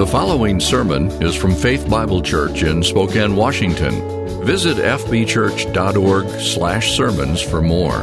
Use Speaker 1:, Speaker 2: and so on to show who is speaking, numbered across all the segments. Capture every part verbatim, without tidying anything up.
Speaker 1: The following sermon is from Faith Bible Church in Spokane, Washington. Visit f b church dot org slash sermons for more.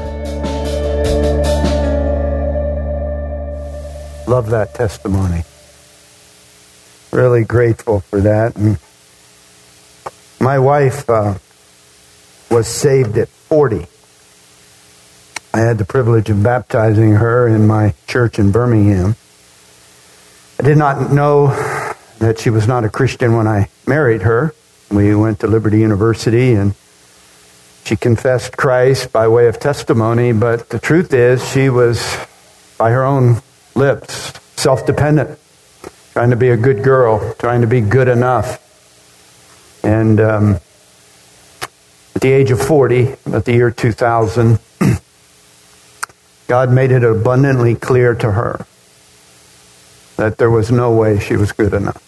Speaker 2: Love that testimony. Really grateful for that. And my wife uh, was saved at forty. I had the privilege of baptizing her in my church in Birmingham. I did not know that she was not a Christian when I married her. We went to Liberty University and she confessed Christ by way of testimony, but the truth is she was, by her own lips, self-dependent, trying to be a good girl, trying to be good enough. And um, at the age of forty, at the year two thousand, God made it abundantly clear to her that there was no way she was good enough.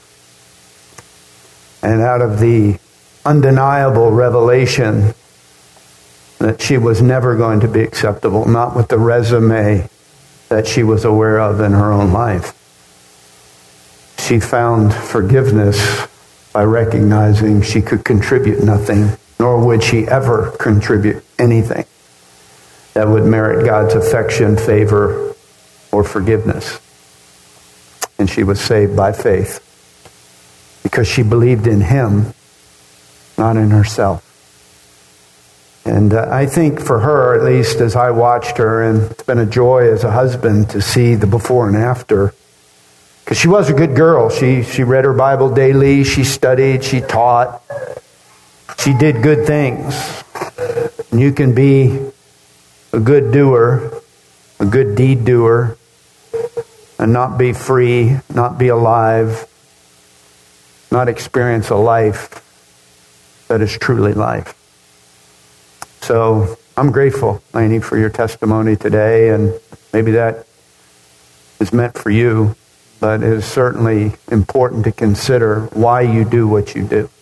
Speaker 2: And out of the undeniable revelation that she was never going to be acceptable, not with the resume that she was aware of in her own life, she found forgiveness by recognizing she could contribute nothing, nor would she ever contribute anything that would merit God's affection, favor, or forgiveness. And she was saved by faith because she believed in Him, not in herself. And uh, I think for her, at least as I watched her, and it's been a joy as a husband to see the before and after, because she was a good girl. She she read her Bible daily, she studied, she taught, she did good things. And you can be a good doer, a good deed doer, and not be free, not be alive, not experience a life that is truly life. So I'm grateful, Lainey, for your testimony today, and maybe that is meant for you, but it is certainly important to consider why you do what you do.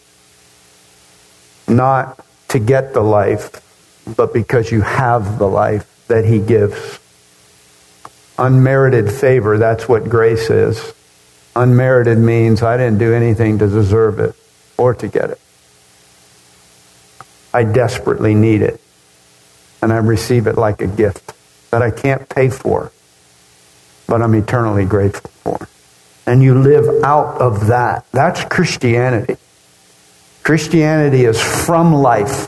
Speaker 2: Not to get the life, but because you have the life that He gives. Unmerited favor, that's what grace is. Unmerited means I didn't do anything to deserve it or to get it. I desperately need it. And I receive it like a gift that I can't pay for, but I'm eternally grateful for. And you live out of that. That's Christianity. Christianity is from life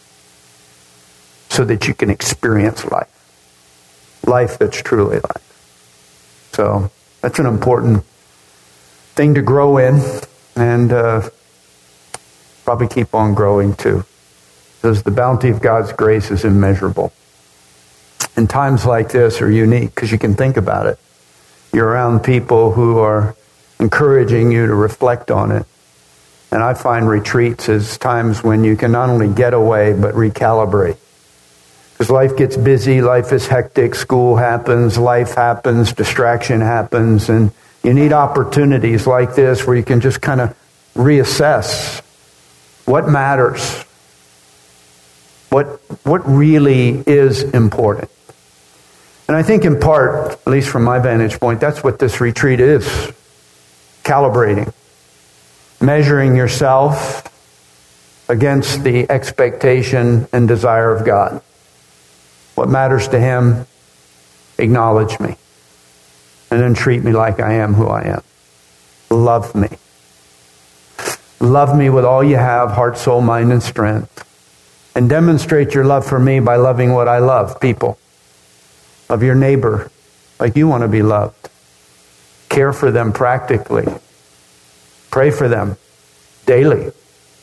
Speaker 2: so that you can experience life. Life that's truly life. So that's an important thing to grow in, and uh, probably keep on growing too. Because the bounty of God's grace is immeasurable. And times like this are unique because you can think about it. You're around people who are encouraging you to reflect on it. And I find retreats as times when you can not only get away but recalibrate. Because life gets busy, life is hectic, school happens, life happens, distraction happens, and you need opportunities like this where you can just kind of reassess what matters, what what really is important. And I think in part, at least from my vantage point, that's what this retreat is. Calibrating. Measuring yourself against the expectation and desire of God. What matters to Him, acknowledge me. And then treat me like I am who I am. Love me. Love me with all you have, heart, soul, mind, and strength. And demonstrate your love for me by loving what I love, people. Love your neighbor like you want to be loved. Care for them practically. Pray for them daily.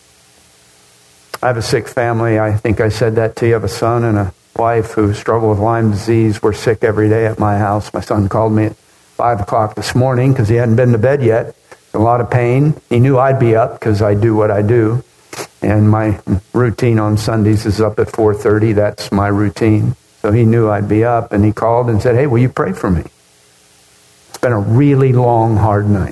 Speaker 2: I have a sick family. I think I said that to you. I have a son and a wife who struggle with Lyme disease. We're sick every day at my house. My son called me at five o'clock this morning because he hadn't been to bed yet. A lot of pain. He knew I'd be up because I do what I do. And my routine on Sundays is up at four thirty. That's my routine. So he knew I'd be up, and he called and said, "Hey, will you pray for me? It's been a really long, hard night."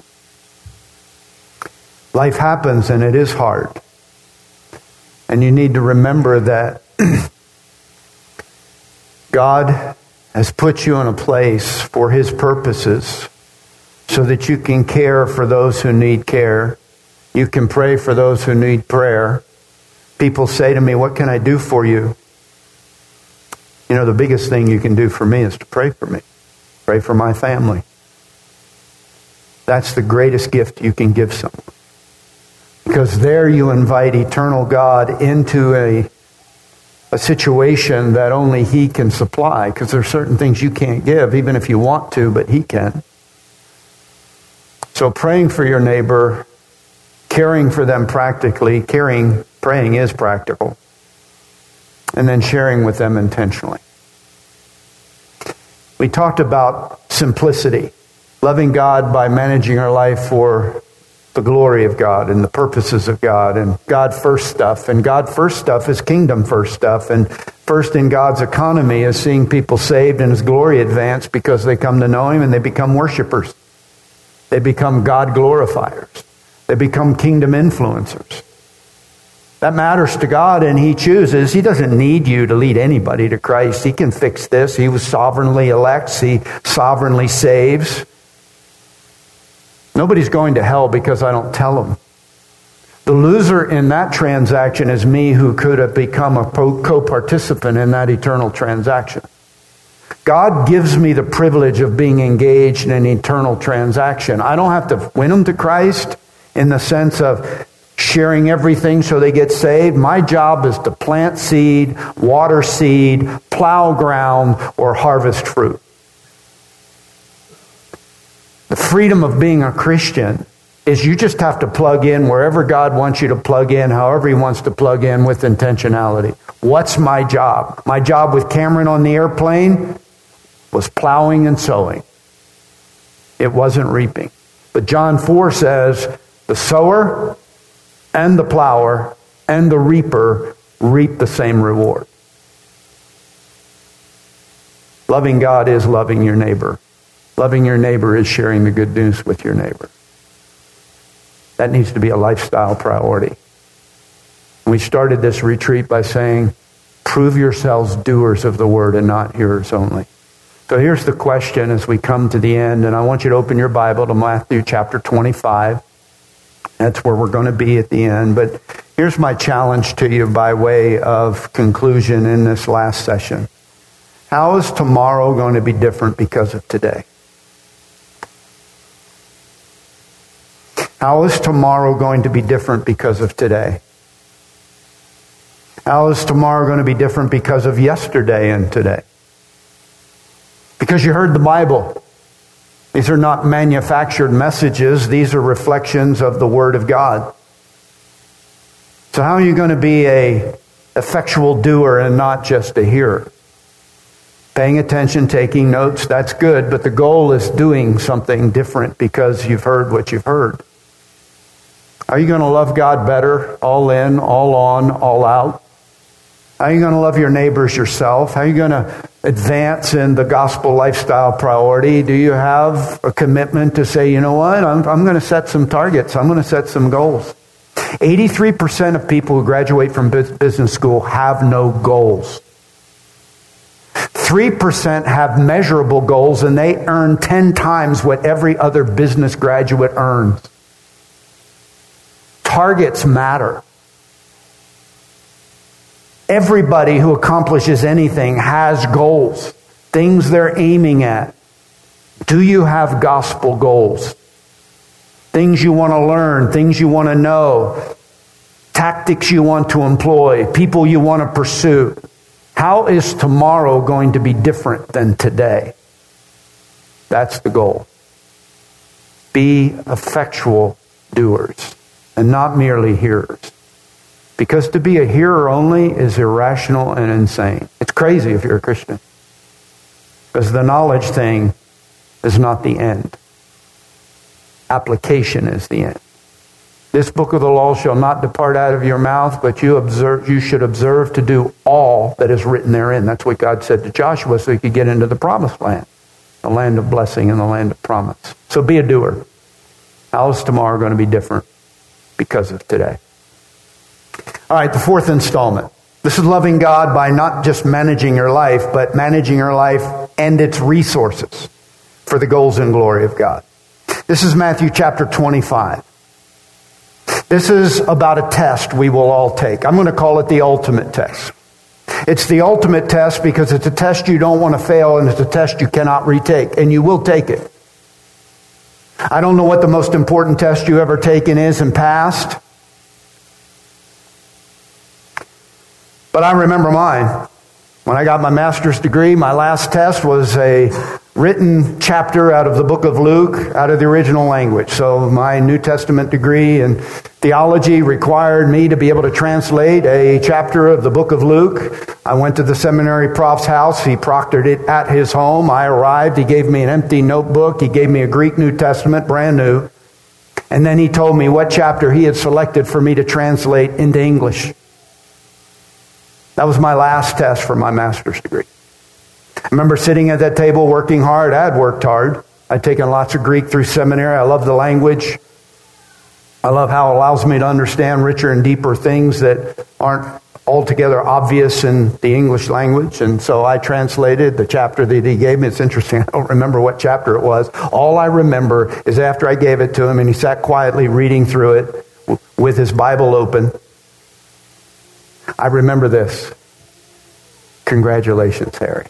Speaker 2: Life happens, and it is hard. And you need to remember that God has put you in a place for His purposes so that you can care for those who need care. You can pray for those who need prayer. People say to me, what can I do for you? You know, the biggest thing you can do for me is to pray for me. Pray for my family. That's the greatest gift you can give someone. Because there you invite eternal God into a, a situation that only He can supply. Because there are certain things you can't give, even if you want to, but He can. So praying for your neighbor, caring for them practically, caring, praying is practical, and then sharing with them intentionally. We talked about simplicity, loving God by managing our life for the glory of God and the purposes of God and God first stuff. And God first stuff is kingdom first stuff. And first in God's economy is seeing people saved and His glory advanced because they come to know Him and they become worshipers. They become God glorifiers. They become kingdom influencers. That matters to God, and He chooses. He doesn't need you to lead anybody to Christ. He can fix this. He was sovereignly elects. He sovereignly saves. Nobody's going to hell because I don't tell them. The loser in that transaction is me, who could have become a co-participant in that eternal transaction. God gives me the privilege of being engaged in an eternal transaction. I don't have to win them to Christ in the sense of sharing everything so they get saved. My job is to plant seed, water seed, plow ground, or harvest fruit. The freedom of being a Christian is you just have to plug in wherever God wants you to plug in, however He wants to plug in with intentionality. What's my job? My job with Cameron on the airplane was plowing and sowing. It wasn't reaping. But John four says, the sower and the plower and the reaper reap the same reward. Loving God is loving your neighbor. Loving your neighbor is sharing the good news with your neighbor. That needs to be a lifestyle priority. We started this retreat by saying, prove yourselves doers of the word and not hearers only. So here's the question as we come to the end, and I want you to open your Bible to Matthew chapter twenty-five. That's where we're going to be at the end. But here's my challenge to you by way of conclusion in this last session. How is tomorrow going to be different because of today? How is tomorrow going to be different because of today? How is tomorrow going to be different because of yesterday and today? Because you heard the Bible. These are not manufactured messages. These are reflections of the Word of God. So how are you going to be an effectual doer and not just a hearer? Paying attention, taking notes, that's good, but the goal is doing something different because you've heard what you've heard. Are you going to love God better, all in, all on, all out? How are you going to love your neighbors yourself? How are you going to advance in the gospel lifestyle priority? Do you have a commitment to say, you know what, I'm, I'm going to set some targets. I'm going to set some goals. eighty-three percent of people who graduate from business school have no goals. three percent have measurable goals, and they earn ten times what every other business graduate earns. Targets matter. Everybody who accomplishes anything has goals, things they're aiming at. Do you have gospel goals? Things you want to learn, things you want to know, tactics you want to employ, people you want to pursue. How is tomorrow going to be different than today? That's the goal. Be effectual doers and not merely hearers. Because to be a hearer only is irrational and insane. It's crazy if you're a Christian. Because the knowledge thing is not the end. Application is the end. This book of the law shall not depart out of your mouth, but you observe, you should observe to do all that is written therein. That's what God said to Joshua so he could get into the promised land. The land of blessing and the land of promise. So be a doer. How is tomorrow going to be different because of today? All right, the fourth installment. This is loving God by not just managing your life, but managing your life and its resources for the goals and glory of God. This is Matthew chapter twenty-five. This is about a test we will all take. I'm going to call it the ultimate test. It's the ultimate test because it's a test you don't want to fail, and it's a test you cannot retake, and you will take it. I don't know what the most important test you ever taken is and passed, but I remember mine. When I got my master's degree, my last test was a written chapter out of the book of Luke, out of the original language. So my New Testament degree in theology required me to be able to translate a chapter of the book of Luke. I went to the seminary prof's house. He proctored it at his home. I arrived. He gave me an empty notebook. He gave me a Greek New Testament, brand new. And then he told me what chapter he had selected for me to translate into English. That was my last test for my master's degree. I remember sitting at that table working hard. I had worked hard. I'd taken lots of Greek through seminary. I love the language. I love how it allows me to understand richer and deeper things that aren't altogether obvious in the English language. And so I translated the chapter that he gave me. It's interesting. I don't remember what chapter it was. All I remember is after I gave it to him and he sat quietly reading through it with his Bible open. I remember this. Congratulations, Harry.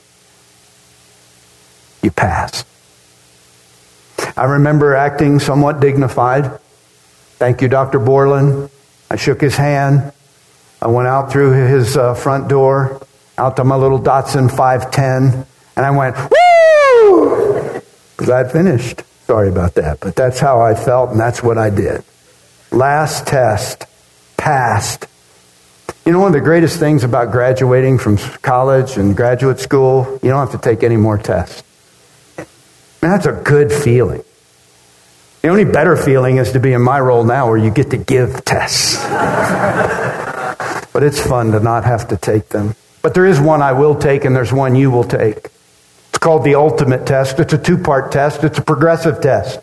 Speaker 2: You passed. I remember acting somewhat dignified. Thank you, Doctor Borland. I shook his hand. I went out through his uh, front door, out to my little Datsun five ten, and I went, woo! Because I'd finished. Sorry about that, but that's how I felt, and that's what I did. Last test, passed. You know, one of the greatest things about graduating from college and graduate school, you don't have to take any more tests. Man, that's a good feeling. The only better feeling is to be in my role now where you get to give tests. But it's fun to not have to take them. But there is one I will take and there's one you will take. It's called the ultimate test. It's a two-part test. It's a progressive test.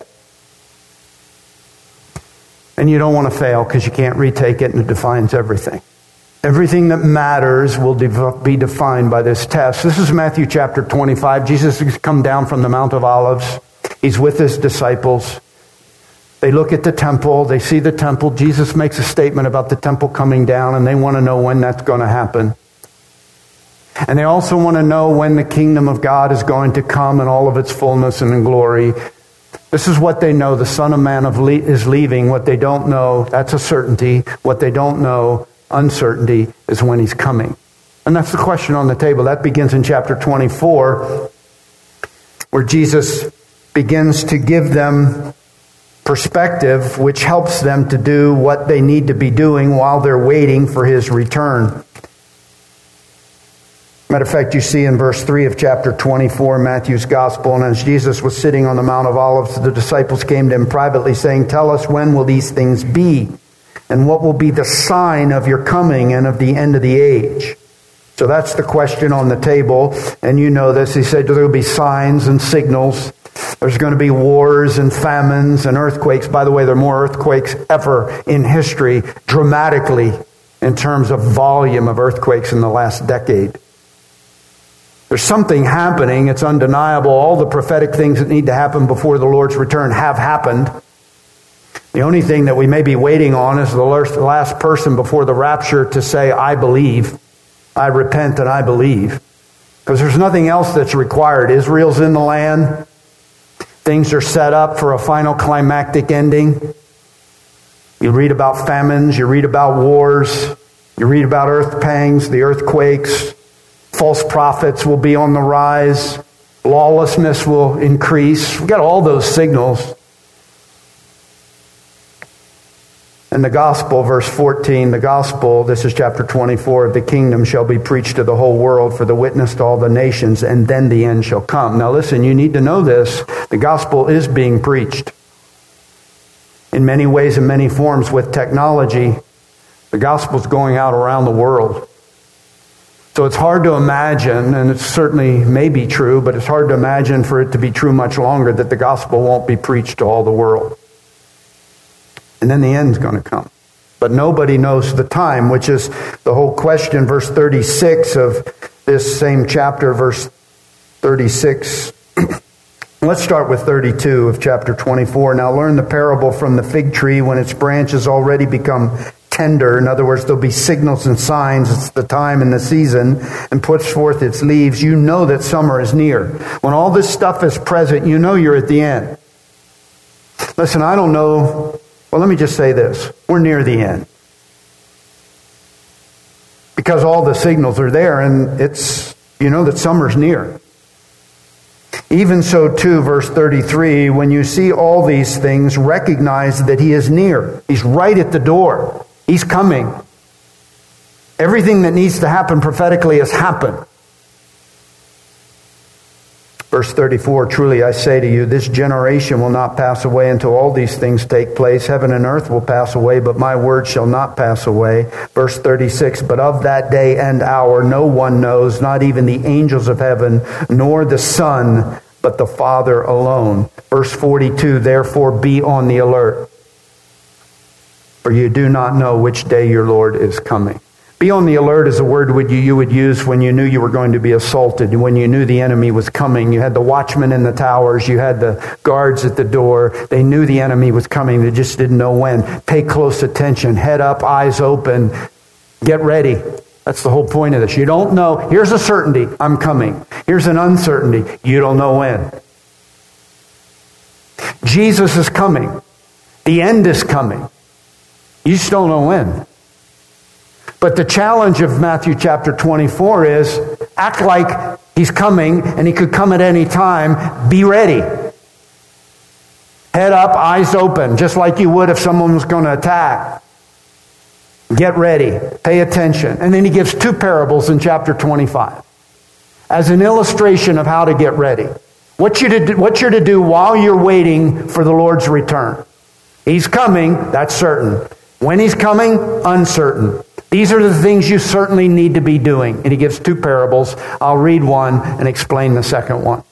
Speaker 2: And you don't want to fail because you can't retake it and it defines everything. Everything that matters will be defined by this test. This is Matthew chapter twenty-five. Jesus has come down from the Mount of Olives. He's with his disciples. They look at the temple. They see the temple. Jesus makes a statement about the temple coming down, and they want to know when that's going to happen. And they also want to know when the kingdom of God is going to come in all of its fullness and in glory. This is what they know. The Son of Man is leaving. What they don't know, that's a certainty. What they don't know, uncertainty, is when he's coming. And that's the question on the table. That begins in chapter twenty-four, where Jesus begins to give them perspective, which helps them to do what they need to be doing while they're waiting for his return. Matter of fact, you see in verse three of chapter twenty-four, Matthew's Gospel, and as Jesus was sitting on the Mount of Olives, the disciples came to him privately, saying, "Tell us, when will these things be? And what will be the sign of your coming and of the end of the age?" So that's the question on the table. And you know this. He said there will be signs and signals. There's going to be wars and famines and earthquakes. By the way, there are more earthquakes ever in history, dramatically, in terms of volume of earthquakes in the last decade. There's something happening. It's undeniable. All the prophetic things that need to happen before the Lord's return have happened. The only thing that we may be waiting on is the last person before the rapture to say, "I believe, I repent, and I believe." Because there's nothing else that's required. Israel's in the land. Things are set up for a final climactic ending. You read about famines. You read about wars. You read about earth pangs, the earthquakes. False prophets will be on the rise. Lawlessness will increase. We've got all those signals. And the gospel, verse fourteen, the gospel, this is chapter twenty-four, of the kingdom shall be preached to the whole world for the witness to all the nations, and then the end shall come. Now listen, you need to know this. The gospel is being preached in many ways and many forms with technology. The gospel is going out around the world. So it's hard to imagine, and it certainly may be true, but it's hard to imagine for it to be true much longer that the gospel won't be preached to all the world. And then the end's going to come. But nobody knows the time, which is the whole question. Verse thirty-six of this same chapter, verse thirty-six. Let's start with thirty-two of chapter twenty-four. Now learn the parable from the fig tree when its branches already become tender. In other words, there'll be signals and signs. It's the time and the season, and puts forth its leaves. You know that summer is near. When all this stuff is present, you know you're at the end. Listen, I don't know. Well, let me just say this. We're near the end. Because all the signals are there, and it's, you know that summer's near. Even so too, verse thirty-three, when you see all these things, recognize that He is near. He's right at the door. He's coming. Everything that needs to happen prophetically has happened. Verse thirty-four, truly I say to you, this generation will not pass away until all these things take place. Heaven and earth will pass away, but my word shall not pass away. Verse thirty-six, but of that day and hour no one knows, not even the angels of heaven, nor the Son, but the Father alone. Verse forty-two, therefore be on the alert, for you do not know which day your Lord is coming. Be on the alert is a word would you, you would use when you knew you were going to be assaulted, when you knew the enemy was coming. You had the watchmen in the towers. You had the guards at the door. They knew the enemy was coming. They just didn't know when. Pay close attention. Head up, eyes open. Get ready. That's the whole point of this. You don't know. Here's a certainty. I'm coming. Here's an uncertainty. You don't know when. Jesus is coming. The end is coming. You just don't know when. But the challenge of Matthew chapter twenty-four is act like He's coming and He could come at any time. Be ready. Head up, eyes open, just like you would if someone was going to attack. Get ready. Pay attention. And then He gives two parables in chapter twenty-five as an illustration of how to get ready. What you're to do, what you're to do while you're waiting for the Lord's return. He's coming, that's certain. When He's coming, uncertain. These are the things you certainly need to be doing. And He gives two parables. I'll read one and explain the second one.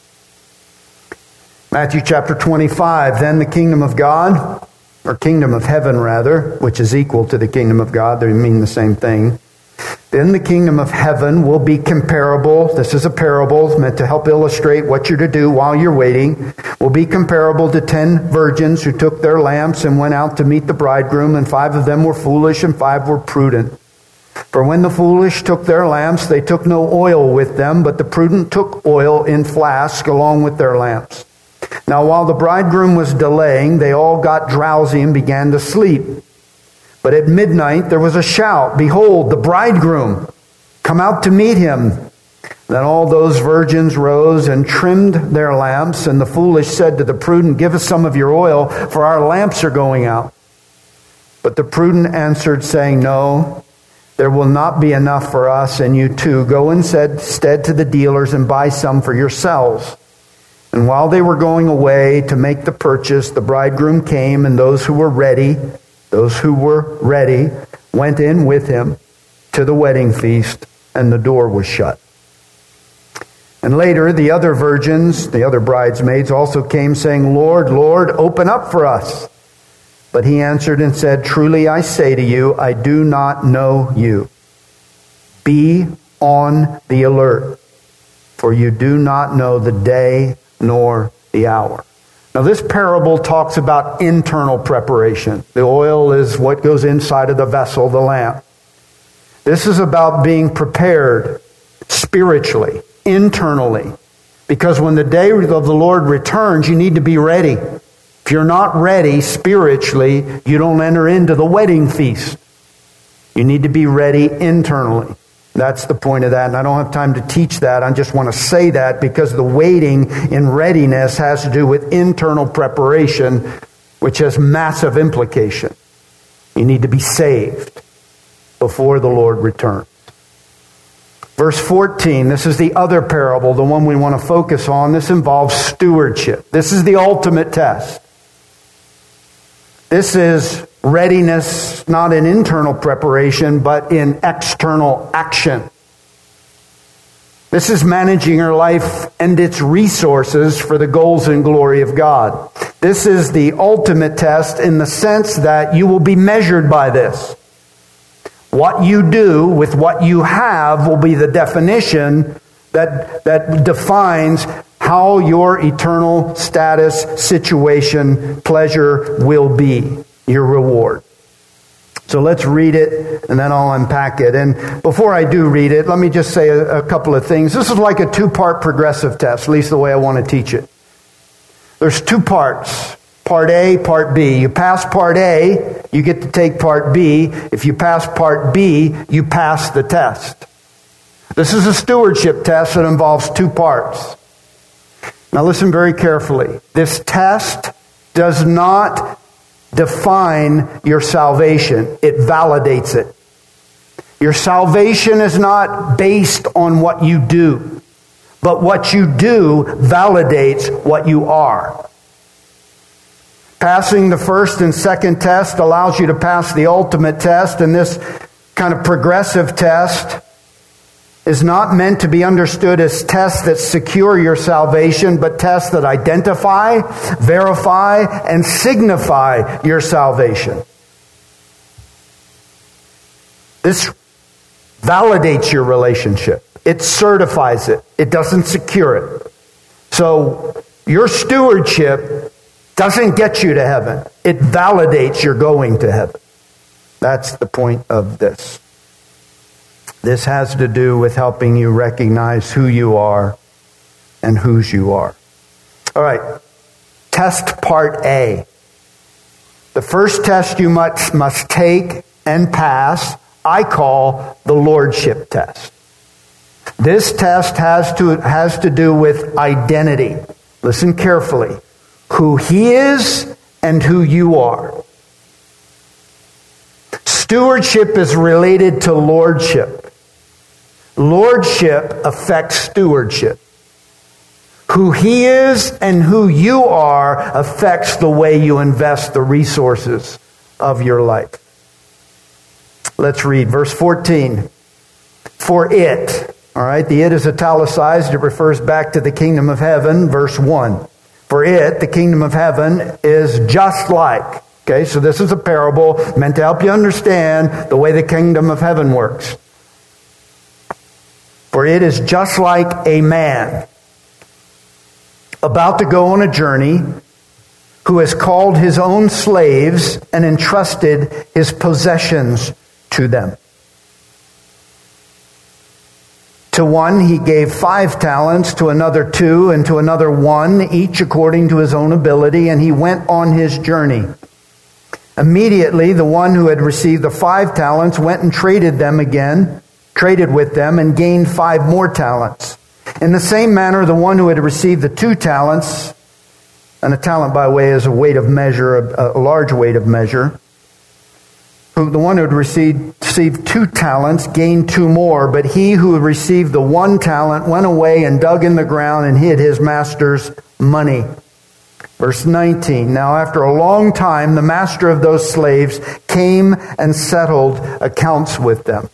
Speaker 2: Matthew chapter twenty-five, then the kingdom of God, or kingdom of heaven rather, which is equal to the kingdom of God. They mean the same thing. Then the kingdom of heaven will be comparable. This is a parable meant to help illustrate what you're to do while you're waiting. Will be comparable to ten virgins who took their lamps and went out to meet the bridegroom, and five of them were foolish and five were prudent. For when the foolish took their lamps, they took no oil with them, but the prudent took oil in flasks along with their lamps. Now while the bridegroom was delaying, they all got drowsy and began to sleep. But at midnight there was a shout, behold, the bridegroom, come out to meet him. Then all those virgins rose and trimmed their lamps, and the foolish said to the prudent, give us some of your oil, for our lamps are going out. But the prudent answered, saying, no, there will not be enough for us and you too. Go instead to the dealers and buy some for yourselves. And while they were going away to make the purchase, the bridegroom came, and those who were ready, those who were ready, went in with him to the wedding feast, and the door was shut. And later, the other virgins, the other bridesmaids, also came, saying, Lord, Lord, open up for us. But he answered and said, truly I say to you, I do not know you. Be on the alert, for you do not know the day nor the hour. Now, this parable talks about internal preparation. The oil is what goes inside of the vessel, the lamp. This is about being prepared spiritually, internally. Because when the day of the Lord returns, you need to be ready. If you're not ready spiritually, you don't enter into the wedding feast. You need to be ready internally. That's the point of that, and I don't have time to teach that. I just want to say that because the waiting in readiness has to do with internal preparation, which has massive implication. You need to be saved before the Lord returns. Verse fourteen, this is the other parable, the one we want to focus on. This involves stewardship. This is the ultimate test. This is readiness, not in internal preparation, but in external action. This is managing your life and its resources for the goals and glory of God. This is the ultimate test in the sense that you will be measured by this. What you do with what you have will be the definition that, that defines how your eternal status, situation, pleasure will be, your reward. So let's read it, and then I'll unpack it. And before I do read it, let me just say a, a couple of things. This is like a two-part progressive test, at least the way I want to teach it. There's two parts, part A, part B. You pass part A, you get to take part B. If you pass part B, you pass the test. This is a stewardship test that involves two parts. Now listen very carefully. This test does not define your salvation. It validates it. Your salvation is not based on what you do, but what you do validates what you are. Passing the first and second test allows you to pass the ultimate test, and this kind of progressive test is not meant to be understood as tests that secure your salvation, but tests that identify, verify, and signify your salvation. This validates your relationship. It certifies it. It doesn't secure it. So your stewardship doesn't get you to heaven. It validates your going to heaven. That's the point of this. This has to do with helping you recognize who you are and whose you are. All right. Test part A. The first test you must, must take and pass, I call the Lordship test. This test has to, has to do with identity. Listen carefully. Who He is and who you are. Stewardship is related to lordship. Lordship affects stewardship. Who He is and who you are affects the way you invest the resources of your life. Let's read verse fourteen. For it, all right, the it is italicized. It refers back to the kingdom of heaven, verse one. For it, the kingdom of heaven, is just like. Okay, so this is a parable meant to help you understand the way the kingdom of heaven works. For it is just like a man about to go on a journey who has called his own slaves and entrusted his possessions to them. To one he gave five talents, to another two, and to another one, each according to his own ability, and he went on his journey. Immediately the one who had received the five talents went and traded them again, traded with them, and gained five more talents. In the same manner, the one who had received the two talents, and a talent, by the way, is a weight of measure, a, a large weight of measure, who the one who had received, received two talents gained two more, but he who had received the one talent went away and dug in the ground and hid his master's money. Verse nineteen, now after a long time, the master of those slaves came and settled accounts with them.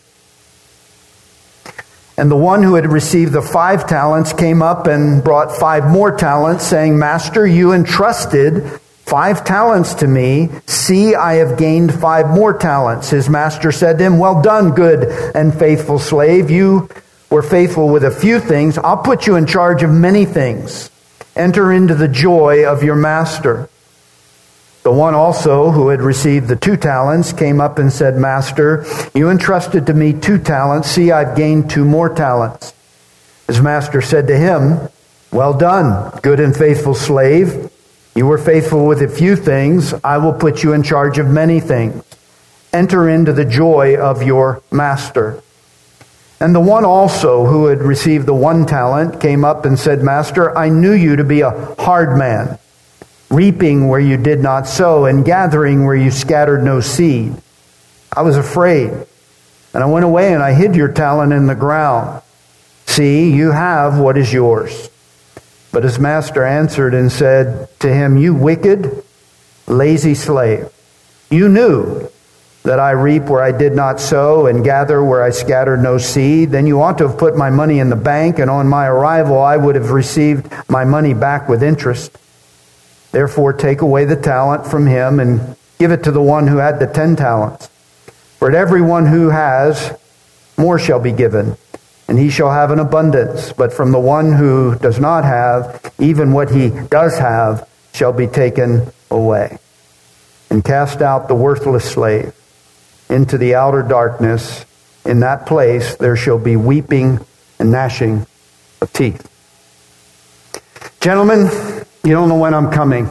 Speaker 2: And the one who had received the five talents came up and brought five more talents, saying, Master, you entrusted five talents to me. See, I have gained five more talents. His master said to him, Well done, good and faithful slave. You were faithful with a few things. I'll put you in charge of many things. Enter into the joy of your master. The one also who had received the two talents came up and said, Master, you entrusted to me two talents. See, I've gained two more talents. His master said to him, Well done, good and faithful slave. You were faithful with a few things. I will put you in charge of many things. Enter into the joy of your master. And the one also who had received the one talent came up and said, Master, I knew you to be a hard man, reaping where you did not sow, and gathering where you scattered no seed. I was afraid, and I went away and I hid your talent in the ground. See, you have what is yours. But his master answered and said to him, You wicked, lazy slave, you knew that I reap where I did not sow and gather where I scattered no seed. Then you ought to have put my money in the bank, and on my arrival I would have received my money back with interest. Therefore take away the talent from him and give it to the one who had the ten talents. For to everyone who has, more shall be given, and he shall have an abundance. But from the one who does not have, even what he does have shall be taken away. And cast out the worthless slave into the outer darkness. In that place there shall be weeping and gnashing of teeth. Gentlemen, you don't know when I'm coming.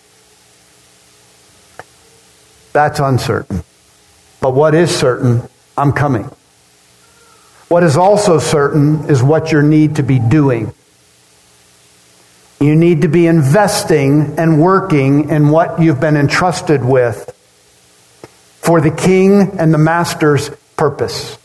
Speaker 2: That's uncertain. But what is certain, I'm coming. What is also certain is what you need to be doing. You need to be investing and working in what you've been entrusted with for the King and the Master's purpose.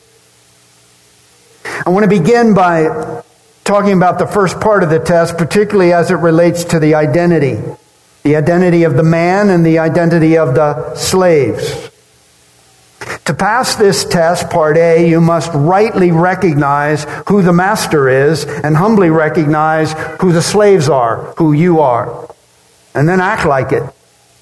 Speaker 2: I want to begin by talking about the first part of the test, particularly as it relates to the identity. The identity of the man and the identity of the slaves. To pass this test, part A, you must rightly recognize who the master is and humbly recognize who the slaves are, who you are. And then act like it.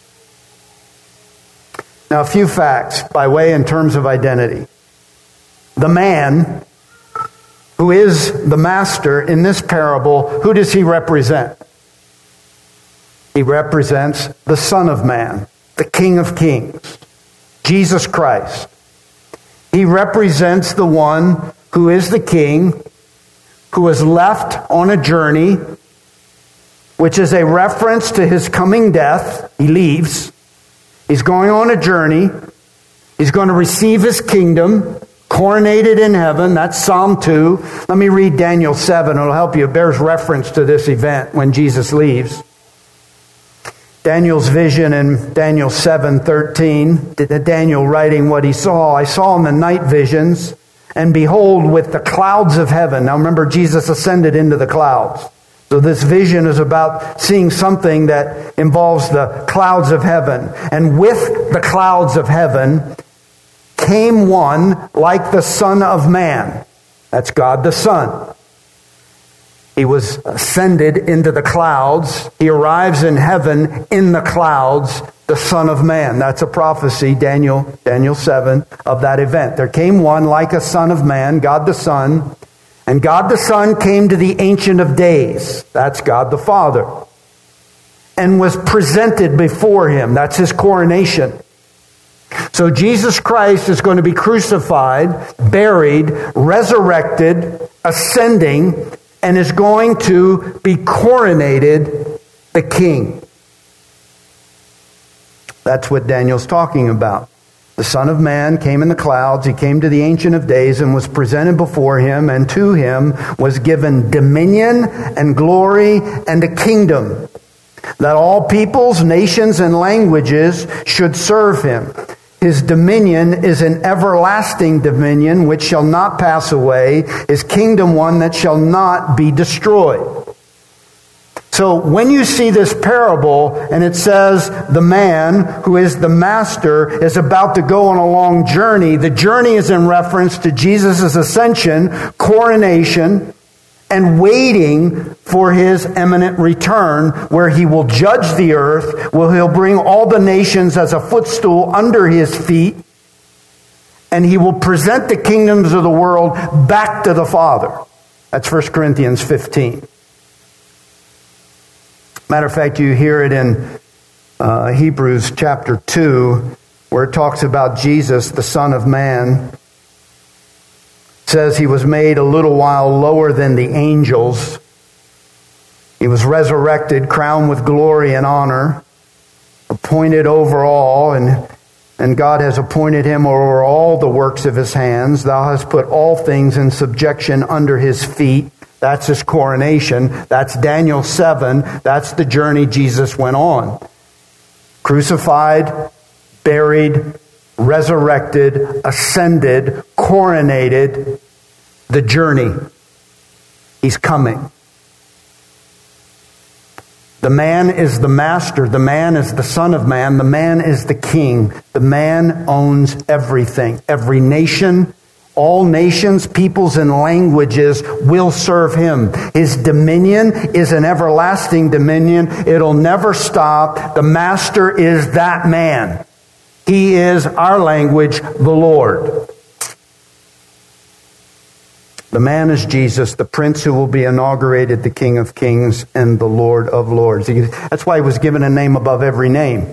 Speaker 2: Now, a few facts by way in terms of identity. The man who is the master in this parable, who does he represent? He represents the Son of Man, the King of Kings, Jesus Christ. He represents the one who is the King, who is left on a journey, which is a reference to his coming death. He leaves. He's going on a journey. He's going to receive his kingdom, coronated in heaven. That's Psalm two. Let me read Daniel seven. It'll help you. It bears reference to this event when Jesus leaves. Daniel's vision in Daniel seven thirteen, Daniel writing what he saw. I saw in the night visions, and behold, with the clouds of heaven. Now remember, Jesus ascended into the clouds. So this vision is about seeing something that involves the clouds of heaven. And with the clouds of heaven came one like the Son of Man. That's God the Son. He was ascended into the clouds. He arrives in heaven in the clouds, the Son of Man. That's a prophecy, Daniel, Daniel seven, of that event. There came one like a Son of Man, God the Son. And God the Son came to the Ancient of Days. That's God the Father. And was presented before him. That's his coronation. So Jesus Christ is going to be crucified, buried, resurrected, ascending, and is going to be coronated the King. That's what Daniel's talking about. The Son of Man came in the clouds. He came to the Ancient of Days and was presented before him, and to him was given dominion and glory and a kingdom, that all peoples, nations, and languages should serve him. His dominion is an everlasting dominion which shall not pass away. His kingdom one that shall not be destroyed. So when you see this parable and it says the man who is the master is about to go on a long journey, the journey is in reference to Jesus' ascension, coronation, and waiting for his imminent return, where he will judge the earth, where he'll bring all the nations as a footstool under his feet, and he will present the kingdoms of the world back to the Father. That's First Corinthians fifteen. Matter of fact, you hear it in uh, Hebrews chapter two, where it talks about Jesus, the Son of Man. It says he was made a little while lower than the angels. He was resurrected, crowned with glory and honor, appointed over all, and, and God has appointed him over all the works of his hands. Thou hast put all things in subjection under his feet. That's his coronation. That's Daniel seven. That's the journey Jesus went on. Crucified, buried, resurrected, ascended, coronated, the journey. He's coming. The man is the master. The man is the Son of Man. The man is the king. The man owns everything. Every nation, all nations, peoples, and languages will serve him. His dominion is an everlasting dominion. It'll never stop. The master is that man. He is, our language, the Lord. The man is Jesus, the prince who will be inaugurated, the King of Kings and the Lord of Lords. That's why he was given a name above every name.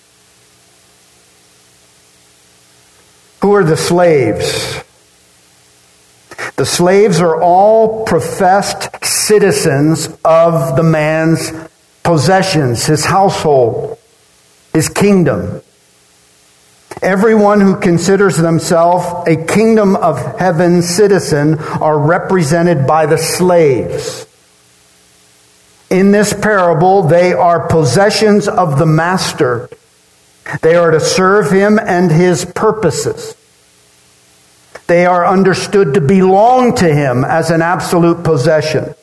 Speaker 2: Who are the slaves? The slaves are all professed citizens of the man's possessions, his household, his kingdom. Everyone who considers themselves a kingdom of heaven citizen are represented by the slaves. In this parable, they are possessions of the master. They are to serve him and his purposes. They are understood to belong to him as an absolute possession.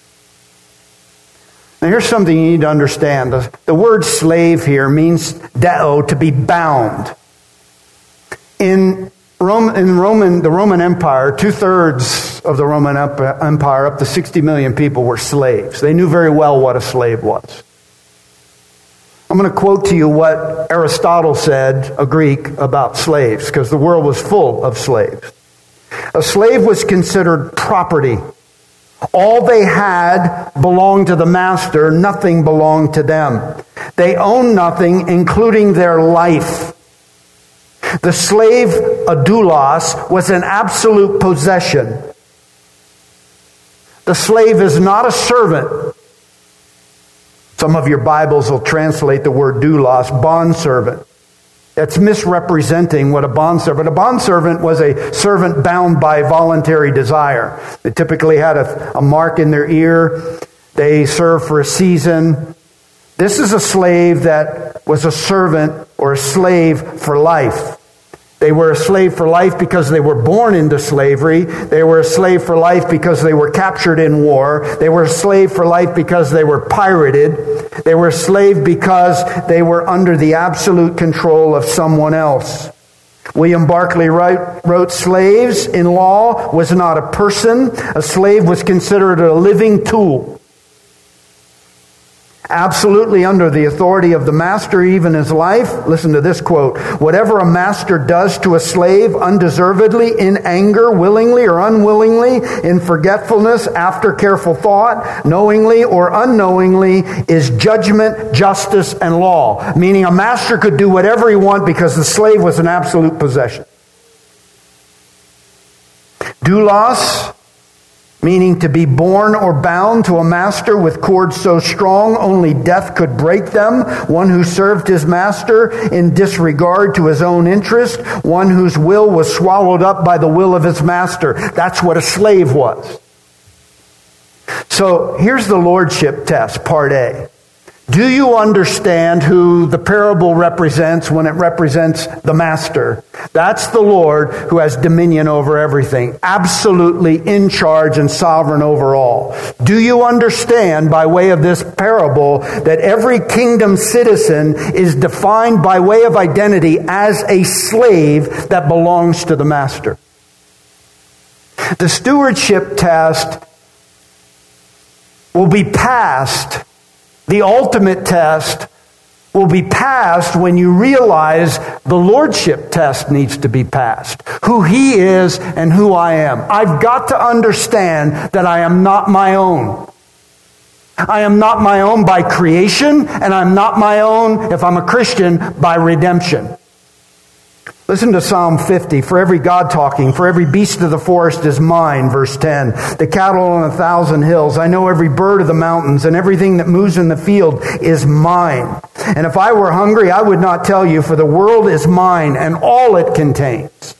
Speaker 2: Now here's something you need to understand. The, the word slave here means deo, to be bound. In Rome, in Roman, the Roman Empire, two-thirds of the Roman Empire, up to sixty million people, were slaves. They knew very well what a slave was. I'm going to quote to you what Aristotle said, a Greek, about slaves, because the world was full of slaves. A slave was considered property. All they had belonged to the master. Nothing belonged to them. They owned nothing, including their life. The slave, a doulos, was an absolute possession. The slave is not a servant. Some of your Bibles will translate the word doulos, bondservant. That's misrepresenting what a bondservant. A bondservant was a servant bound by voluntary desire. They typically had a, a mark in their ear. They served for a season. This is a slave that was a servant or a slave for life. They were a slave for life because they were born into slavery. They were a slave for life because they were captured in war. They were a slave for life because they were pirated. They were a slave because they were under the absolute control of someone else. William Barclay wrote, wrote, slaves in law was not a person. A slave was considered a living tool. Absolutely under the authority of the master, even his life. Listen to this quote. Whatever a master does to a slave undeservedly, in anger, willingly or unwillingly, in forgetfulness, after careful thought, knowingly or unknowingly, is judgment, justice, and law. Meaning a master could do whatever he wanted because the slave was an absolute possession. Doulos, meaning to be born or bound to a master with cords so strong only death could break them. One who served his master in disregard to his own interest. One whose will was swallowed up by the will of his master. That's what a slave was. So here's the lordship test, part A. Do you understand who the parable represents when it represents the master? That's the Lord who has dominion over everything, absolutely in charge and sovereign over all. Do you understand, by way of this parable, that every kingdom citizen is defined by way of identity as a slave that belongs to the master? The stewardship test will be passed. The ultimate test will be passed when you realize the lordship test needs to be passed. Who he is and who I am. I've got to understand that I am not my own. I am not my own by creation, and I'm not my own, if I'm a Christian, by redemption. Listen to Psalm fifty. For every God talking, for every beast of the forest is mine, verse ten. The cattle on a thousand hills. I know every bird of the mountains, and everything that moves in the field is mine. And if I were hungry, I would not tell you, for the world is mine and all it contains.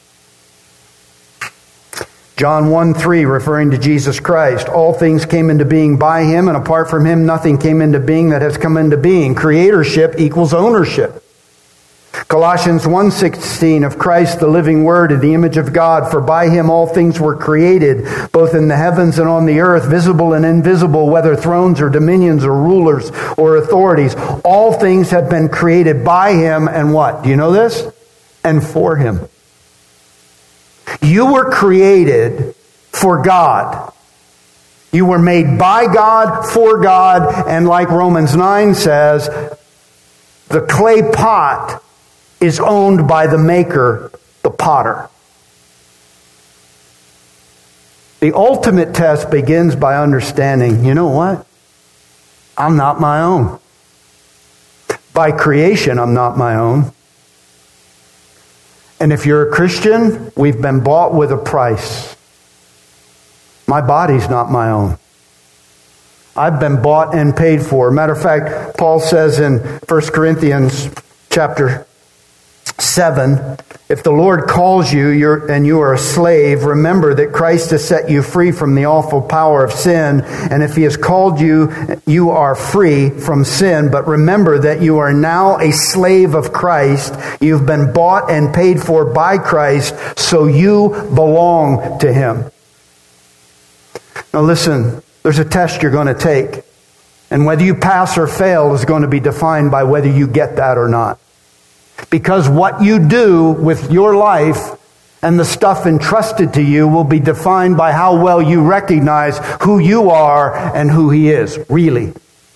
Speaker 2: John one three, referring to Jesus Christ. All things came into being by him, and apart from him, nothing came into being that has come into being. Creatorship equals ownership. Colossians one sixteen, of Christ the living Word in the image of God, for by him all things were created, both in the heavens and on the earth, visible and invisible, whether thrones or dominions or rulers or authorities. All things have been created by him and what? Do you know this? And for him. You were created for God. You were made by God, for God, and like Romans nine says, the clay pot is owned by the maker, the potter. The ultimate test begins by understanding, you know what? I'm not my own. By creation, I'm not my own. And if you're a Christian, we've been bought with a price. My body's not my own. I've been bought and paid for. Matter of fact, Paul says in First Corinthians chapter seven, if the Lord calls you you're, and you are a slave, remember that Christ has set you free from the awful power of sin. And if He has called you, you are free from sin. But remember that you are now a slave of Christ. You've been bought and paid for by Christ, so you belong to Him. Now listen, there's a test you're going to take. And whether you pass or fail is going to be defined by whether you get that or not. Because what you do with your life and the stuff entrusted to you will be defined by how well you recognize who you are and who He is, really.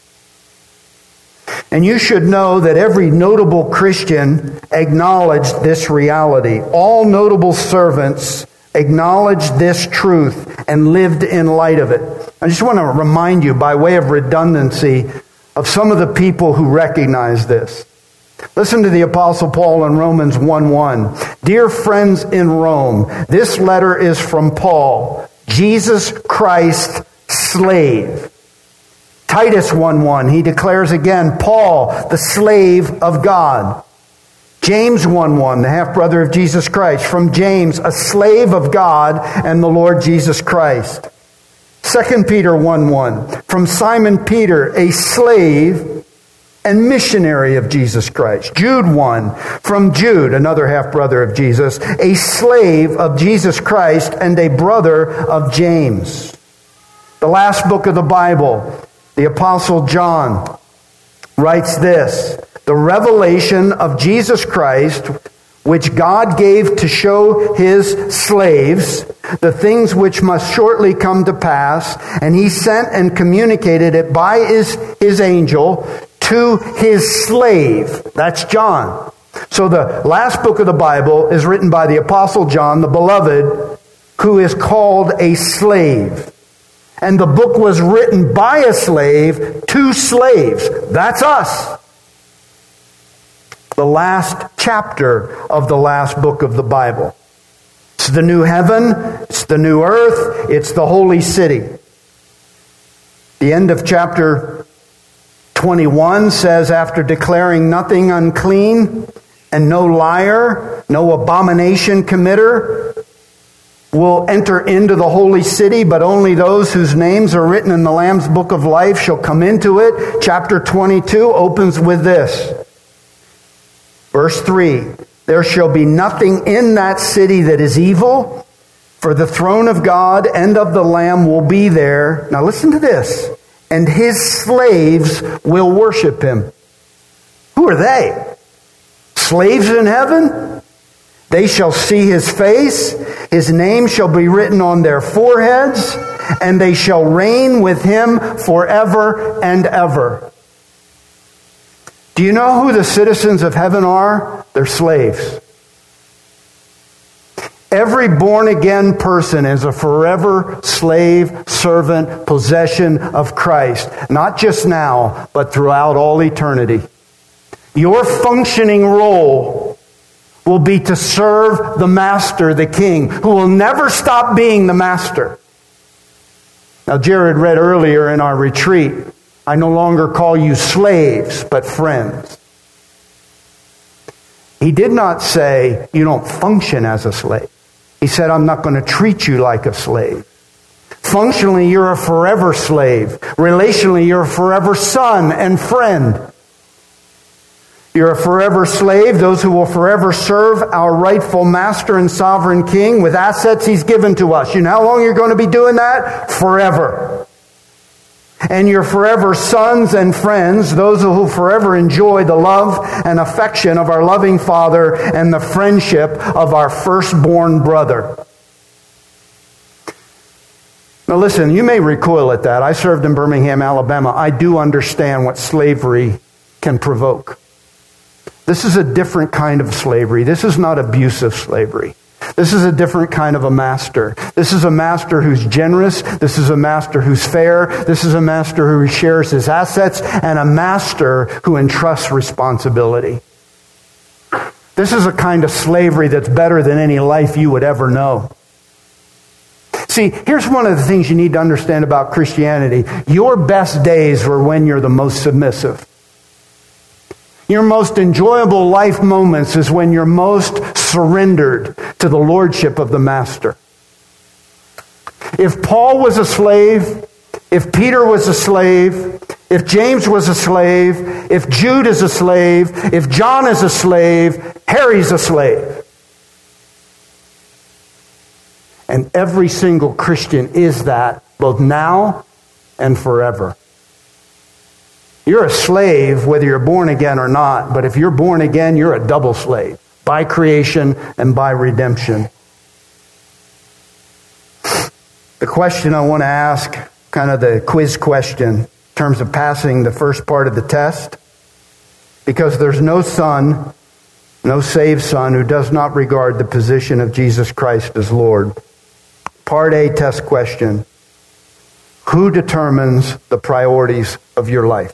Speaker 2: And you should know that every notable Christian acknowledged this reality. All notable servants acknowledged this truth and lived in light of it. I just want to remind you, by way of redundancy, of some of the people who recognize this. Listen to the Apostle Paul in Romans one one. Dear friends in Rome, this letter is from Paul, Jesus Christ's slave. Titus one one, he declares again, Paul, the slave of God. James one one, the half-brother of Jesus Christ, from James, a slave of God and the Lord Jesus Christ. Second Peter one one, from Simon Peter, a slave and missionary of Jesus Christ. Jude one, from Jude, another half-brother of Jesus, a slave of Jesus Christ and a brother of James. The last book of the Bible, the Apostle John writes this, the revelation of Jesus Christ, which God gave to show His slaves the things which must shortly come to pass, and He sent and communicated it by His, his angel to His slave. That's John. So the last book of the Bible is written by the Apostle John, the beloved, who is called a slave. And the book was written by a slave to slaves. That's us. The last chapter of the last book of the Bible. It's the new heaven. It's the new earth. It's the holy city. The end of chapter twenty-one says, after declaring nothing unclean and no liar, no abomination committer will enter into the holy city, but only those whose names are written in the Lamb's book of life shall come into it. Chapter twenty-two opens with this. Verse three, there shall be nothing in that city that is evil, for the throne of God and of the Lamb will be there. Now listen to this. And His slaves will worship Him. Who are they? Slaves in heaven? They shall see His face. His name shall be written on their foreheads, and they shall reign with Him forever and ever. Do you know who the citizens of heaven are? They're slaves. Every born-again person is a forever slave, servant, possession of Christ. Not just now, but throughout all eternity. Your functioning role will be to serve the Master, the King, who will never stop being the Master. Now, Jared read earlier in our retreat, I no longer call you slaves, but friends. He did not say you don't function as a slave. He said, I'm not going to treat you like a slave. Functionally, you're a forever slave. Relationally, you're a forever son and friend. You're a forever slave, those who will forever serve our rightful Master and Sovereign King with assets He's given to us. You know how long you're going to be doing that? Forever. And you're forever sons and friends, those who will forever enjoy the love and affection of our loving Father and the friendship of our firstborn brother. Now listen, you may recoil at that. I served in Birmingham, Alabama. I do understand what slavery can provoke. This is a different kind of slavery. This is not abusive slavery. This is a different kind of a master. This is a master who's generous. This is a master who's fair. This is a master who shares his assets, and a master who entrusts responsibility. This is a kind of slavery that's better than any life you would ever know. See, here's one of the things you need to understand about Christianity. Your best days were when you're the most submissive. Your most enjoyable life moments is when you're most surrendered to the lordship of the master. If Paul was a slave, if Peter was a slave, if James was a slave, if Jude is a slave, if John is a slave, Harry's a slave. And every single Christian is that, both now and forever. You're a slave whether you're born again or not, but if you're born again, you're a double slave, by creation and by redemption. The question I want to ask, kind of the quiz question, in terms of passing the first part of the test, because there's no son, no saved son, who does not regard the position of Jesus Christ as Lord. Part A test question: who determines the priorities of your life?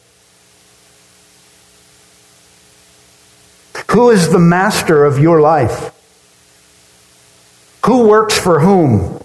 Speaker 2: Who is the master of your life? Who works for whom?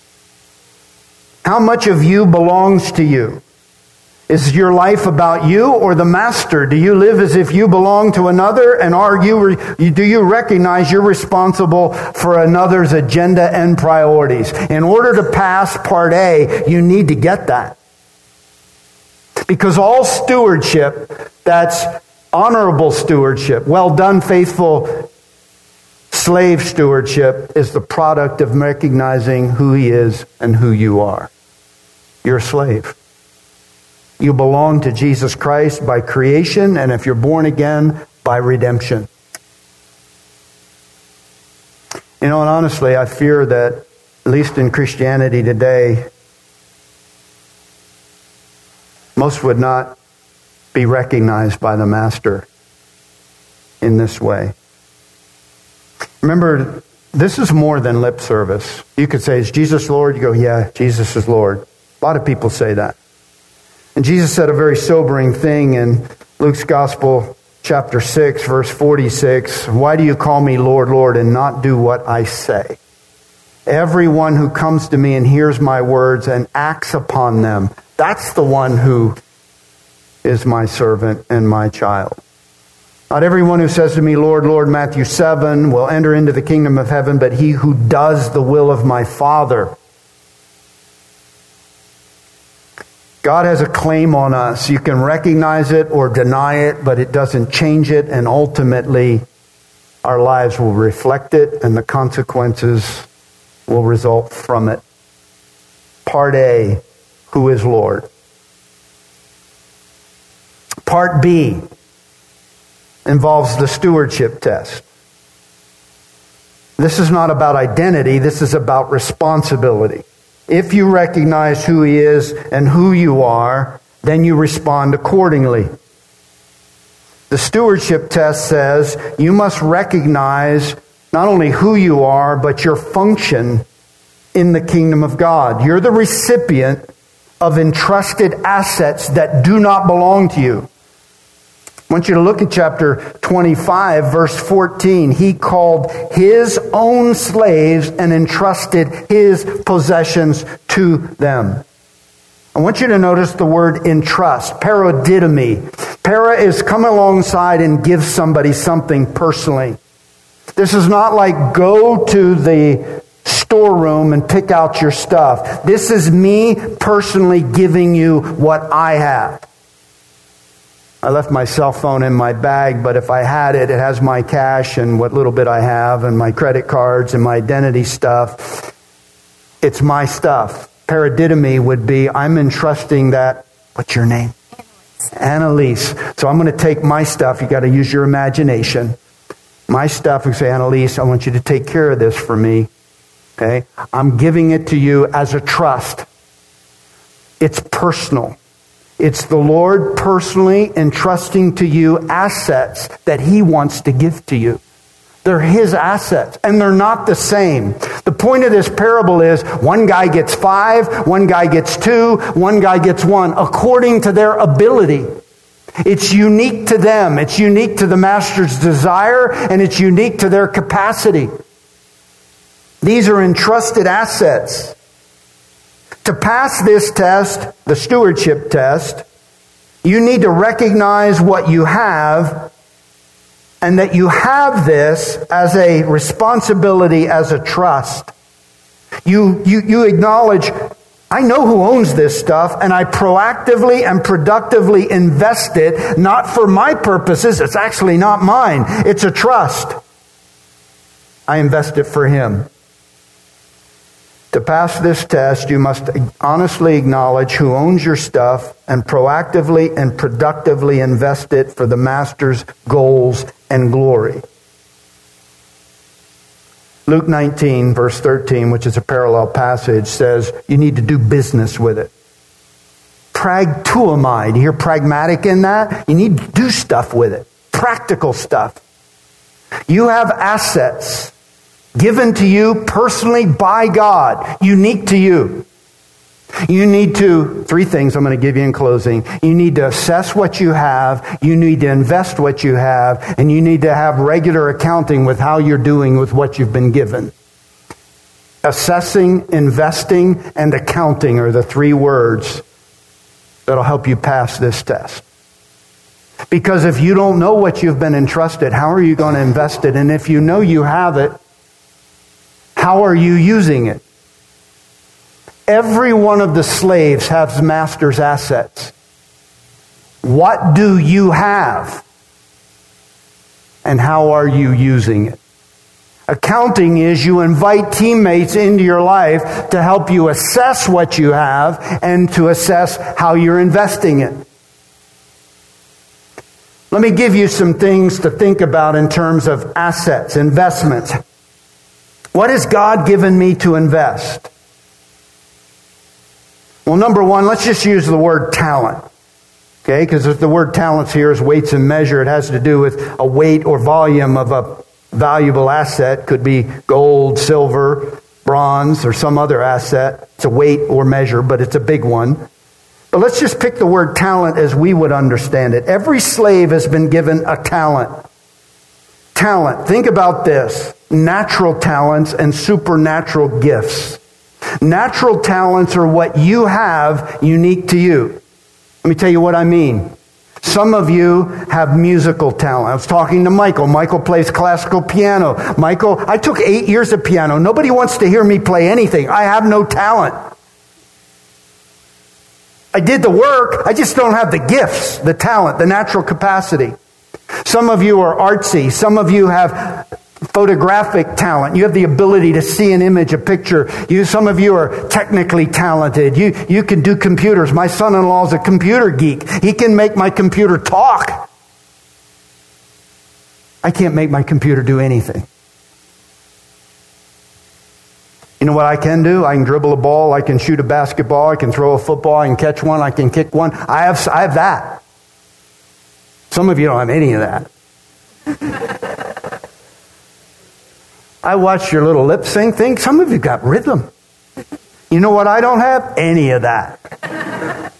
Speaker 2: How much of you belongs to you? Is your life about you or the master? Do you live as if you belong to another? And are you, do you recognize you're responsible for another's agenda and priorities? In order to pass part A, you need to get that. Because all stewardship, that's honorable stewardship, well done, faithful slave stewardship, is the product of recognizing who he is and who you are. You're a slave. You belong to Jesus Christ by creation, and if you're born again, by redemption. You know, and honestly, I fear that, at least in Christianity today, most would not be recognized by the master in this way. Remember, this is more than lip service. You could say, is Jesus Lord? You go, yeah, Jesus is Lord. A lot of people say that. And Jesus said a very sobering thing in Luke's Gospel, chapter six, verse forty-six. Why do you call me Lord, Lord, and not do what I say? Everyone who comes to me and hears my words and acts upon them, that's the one who is my servant and my child. Not everyone who says to me, Lord, Lord, Matthew seven, will enter into the kingdom of heaven, but he who does the will of my Father. God has a claim on us. You can recognize it or deny it, but it doesn't change it, and ultimately our lives will reflect it, and the consequences will result from it. Part A, who is Lord? Part B involves the stewardship test. This is not about identity, this is about responsibility. If you recognize who he is and who you are, then you respond accordingly. The stewardship test says you must recognize not only who you are, but your function in the kingdom of God. You're the recipient of entrusted assets that do not belong to you. I want you to look at chapter twenty-five, verse fourteen. He called his own slaves and entrusted his possessions to them. I want you to notice the word entrust, paradidomi. Para is come alongside and give somebody something personally. This is not like go to the storeroom and pick out your stuff. This is me personally giving you what I have. I left my cell phone in my bag, but if I had it, it has my cash and what little bit I have and my credit cards and my identity stuff. It's my stuff. Paradidomi would be, I'm entrusting that, what's your name? Annalise. So I'm going to take my stuff. You got to use your imagination. My stuff, and say, Annalise, I want you to take care of this for me. Okay? I'm giving it to you as a trust. It's personal. It's the Lord personally entrusting to you assets that he wants to give to you. They're his assets, and they're not the same. The point of this parable is one guy gets five, one guy gets two, one guy gets one, according to their ability. It's unique to them. It's unique to the master's desire, and it's unique to their capacity. These are entrusted assets. To pass this test, the stewardship test, you need to recognize what you have, and that you have this as a responsibility, as a trust. You, you, you acknowledge, I know who owns this stuff, and I proactively and productively invest it, not for my purposes. It's actually not mine. It's a trust. I invest it for him. To pass this test, you must honestly acknowledge who owns your stuff and proactively and productively invest it for the master's goals and glory. Luke nineteen, verse thirteen, which is a parallel passage, says you need to do business with it. Pragtuomai. Do you hear pragmatic in that? You need to do stuff with it. Practical stuff. You have assets given to you personally by God, unique to you. You need to, three things I'm going to give you in closing. You need to assess what you have, you need to invest what you have, and you need to have regular accounting with how you're doing with what you've been given. Assessing, investing, and accounting are the three words that'll help you pass this test. Because if you don't know what you've been entrusted, how are you going to invest it? And if you know you have it, how are you using it? Every one of the slaves has master's assets. What do you have? And how are you using it? Accounting is you invite teammates into your life to help you assess what you have and to assess how you're investing it. Let me give you some things to think about in terms of assets, investments. What has God given me to invest? Well, number one, let's just use the word talent. Okay, because the word talents here is weights and measure. It has to do with a weight or volume of a valuable asset. Could be gold, silver, bronze, or some other asset. It's a weight or measure, but it's a big one. But let's just pick the word talent as we would understand it. Every slave has been given a talent. Talent. Think about this. Natural talents and supernatural gifts. Natural talents are what you have unique to you. Let me tell you what I mean. Some of you have musical talent. I was talking to Michael. Michael plays classical piano. Michael, I took eight years of piano. Nobody wants to hear me play anything. I have no talent. I did the work. I just don't have the gifts, the talent, the natural capacity. Some of you are artsy. Some of you have photographic talent. You have the ability to see an image, a picture. You, some of you are technically talented. You, you can do computers. My son-in-law is a computer geek. He can make my computer talk. I can't make my computer do anything. You know what I can do? I can dribble a ball. I can shoot a basketball. I can throw a football. I can catch one. I can kick one. I have, I have that. Some of you don't have any of that. I watch your little lip sync thing. Some of you got rhythm. You know what I don't have? Any of that.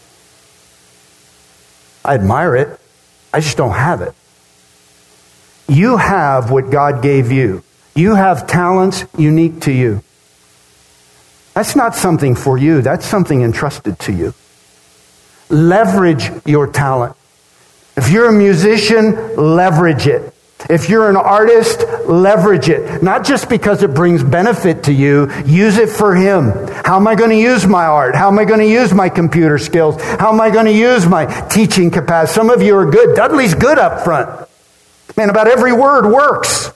Speaker 2: I admire it. I just don't have it. You have what God gave you. You have talents unique to you. That's not something for you. That's something entrusted to you. Leverage your talent. If you're a musician, leverage it. If you're an artist, leverage it. Not just because it brings benefit to you, use it for Him. How am I going to use my art? How am I going to use my computer skills? How am I going to use my teaching capacity? Some of you are good. Dudley's good up front. Man, about every word works.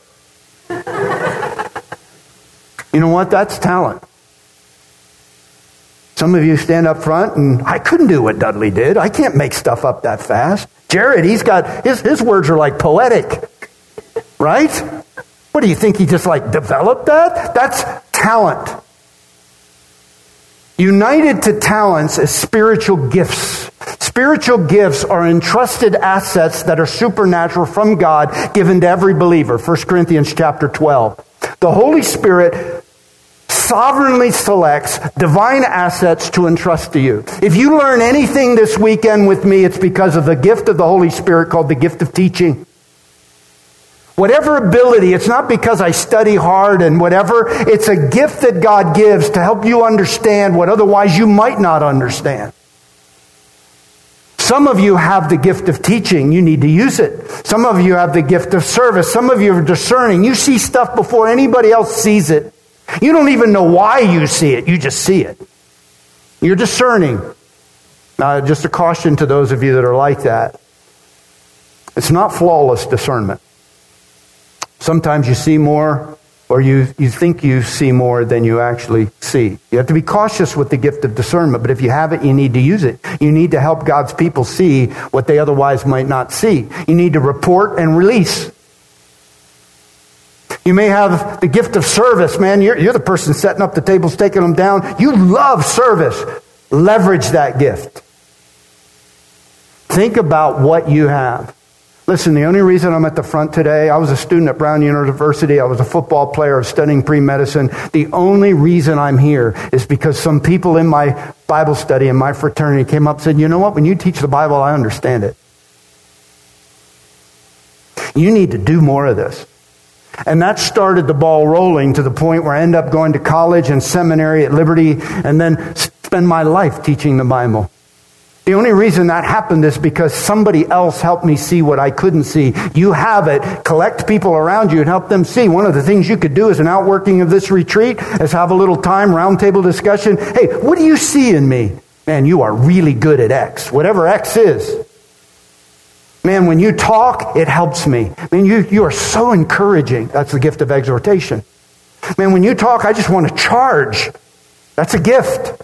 Speaker 2: You know what? That's talent. Some of you stand up front and I couldn't do what Dudley did. I can't make stuff up that fast. Jared, he's got, his, his words are like poetic. Right? What do you think? He just like developed that? That's talent. United to talents is spiritual gifts. Spiritual gifts are entrusted assets that are supernatural from God, given to every believer. First Corinthians chapter twelve. The Holy Spirit sovereignly selects divine assets to entrust to you. If you learn anything this weekend with me, it's because of the gift of the Holy Spirit called the gift of teaching. Whatever ability, it's not because I study hard and whatever. It's a gift that God gives to help you understand what otherwise you might not understand. Some of you have the gift of teaching. You need to use it. Some of you have the gift of service. Some of you are discerning. You see stuff before anybody else sees it. You don't even know why you see it. You just see it. You're discerning. Now, just a caution to those of you that are like that. It's not flawless discernment. Sometimes you see more, or you, you think you see more than you actually see. You have to be cautious with the gift of discernment, but if you have it, you need to use it. You need to help God's people see what they otherwise might not see. You need to report and release. You may have the gift of service, man. You're, you're the person setting up the tables, taking them down. You love service. Leverage that gift. Think about what you have. Listen, the only reason I'm at the front today, I was a student at Brown University. I was a football player. I was studying pre-medicine. The only reason I'm here is because some people in my Bible study in my fraternity came up and said, you know what? When you teach the Bible, I understand it. You need to do more of this. And that started the ball rolling to the point where I ended up going to college and seminary at Liberty and then spend my life teaching the Bible. The only reason that happened is because somebody else helped me see what I couldn't see. You have it. Collect people around you and help them see. One of the things you could do as an outworking of this retreat is have a little time, roundtable discussion. Hey, what do you see in me? Man, you are really good at X. Whatever X is. Man, when you talk, it helps me. Man, you, you are so encouraging. That's the gift of exhortation. Man, when you talk, I just want to charge. That's a gift.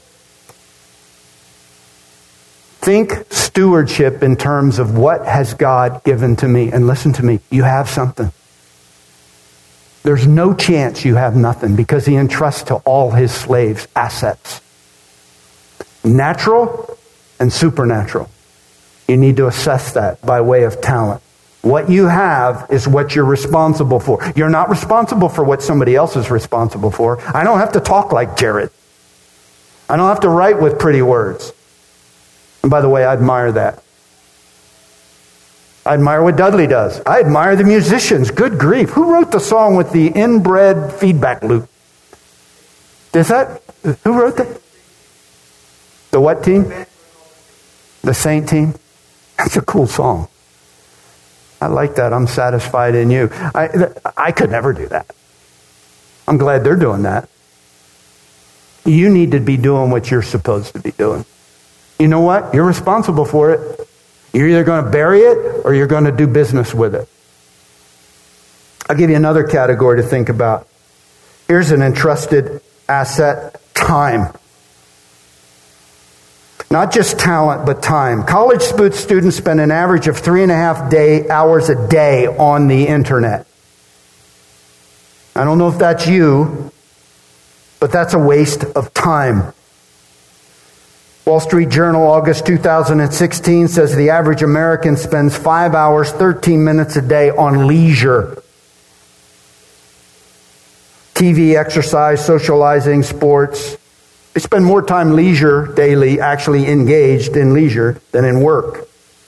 Speaker 2: Think stewardship in terms of what has God given to me. And listen to me, you have something. There's no chance you have nothing because he entrusts to all his slaves assets. Natural and supernatural. You need to assess that by way of talent. What you have is what you're responsible for. You're not responsible for what somebody else is responsible for. I don't have to talk like Jared. I don't have to write with pretty words. And by the way, I admire that. I admire what Dudley does. I admire the musicians. Good grief. Who wrote the song with the inbred feedback loop? Is that, who wrote that? The what team? The Saint team? That's a cool song. I like that. I'm satisfied in you. I, I could never do that. I'm glad they're doing that. You need to be doing what you're supposed to be doing. You know what? You're responsible for it. You're either going to bury it or you're going to do business with it. I'll give you another category to think about. Here's an entrusted asset, time. Not just talent, but time. College students spend an average of three and a half day hours a day on the internet. I don't know if that's you, but that's a waste of time. Wall Street Journal, August two thousand sixteen, says the average American spends five hours, thirteen minutes a day on leisure. T V, exercise, socializing, sports. They spend more time leisure daily, actually engaged in leisure, than in work.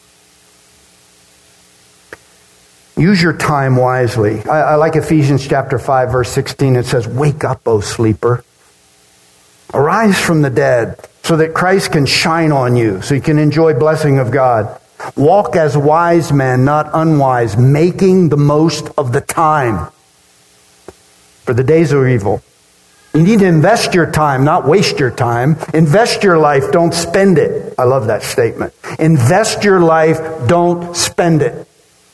Speaker 2: Use your time wisely. I, I like Ephesians chapter five, verse sixteen. It says, "Wake up, O sleeper. Arise from the dead, so that Christ can shine on you, so you can enjoy blessing of God. Walk as wise men, not unwise, making the most of the time. For the days are evil." You need to invest your time, not waste your time. Invest your life, don't spend it. I love that statement. Invest your life, don't spend it.